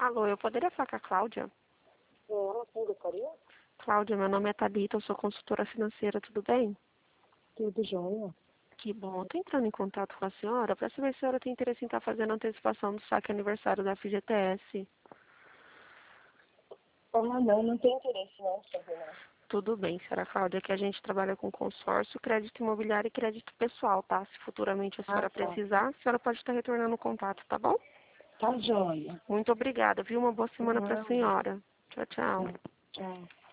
Alô, eu poderia falar com a Cláudia? Ela sim gostaria? Cláudia, meu nome é Thalita, eu sou consultora financeira, tudo bem? Tudo jóia. Que bom, eu tô entrando em contato com a senhora para saber se a senhora tem interesse em estar fazendo a antecipação do saque aniversário da FGTS. Não tem interesse não, sabe, não. Tudo bem, senhora Cláudia, que a gente trabalha com consórcio, crédito imobiliário e crédito pessoal, tá? Se futuramente a senhora Tá. precisar, a senhora pode estar retornando o contato, tá bom? Tá jóia. Muito obrigada, viu? Uma boa semana para a Nada. senhora. Tchau, tchau. Tchau.